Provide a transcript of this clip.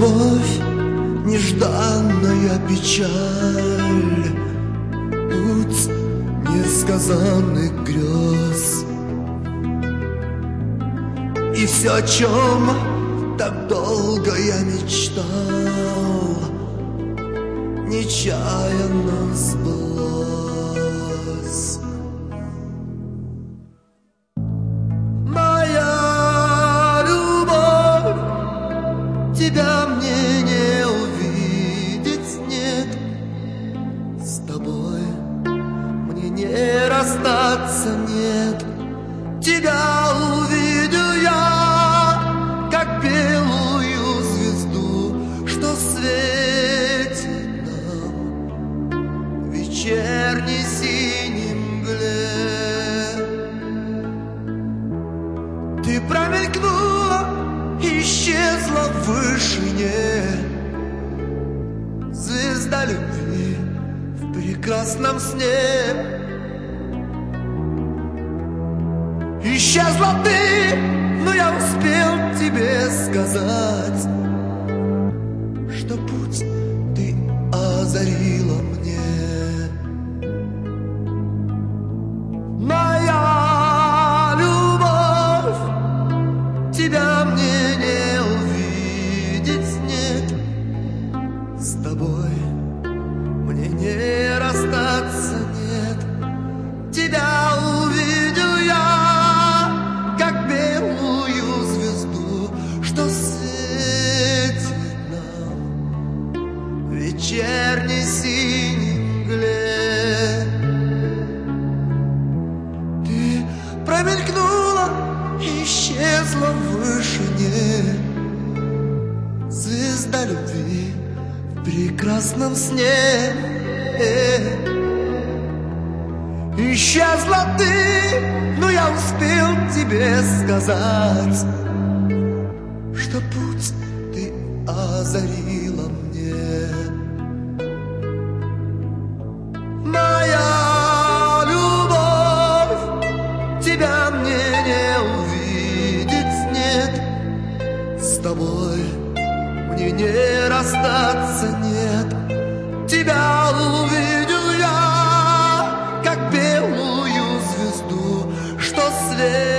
любовь, нежданная печаль, путь несказанных грез. И все, о чем так долго я мечтал, нечаянно сбылось. Моя любовь, тебя мне не увидеть, нет. С тобой мне не расстаться, нет. Тебя увидел я, как белую звезду, что светит нам в вечерней синей мгле. Ты промелькнула, исчезла в вышине, звезда любви в прекрасном сне. Исчезла ты, но я успел тебе сказать, что путь ты озарила мне. Моя любовь, тебя мне не увидеть, нет. С тобой мне не расстаться, нет. Тебя увидел я, как белую звезду, что светит нам в вечерней синей мгле. Ты промелькнула, исчезла в вышине, звезда любви в прекрасном сне. Исчезла ты, но я успел тебе сказать, что путь ты озарила мне. Моя любовь, тебя мне не увидеть, нет. С тобой мне не расстаться, нет. Тебя увидел я, как белую звезду, что свет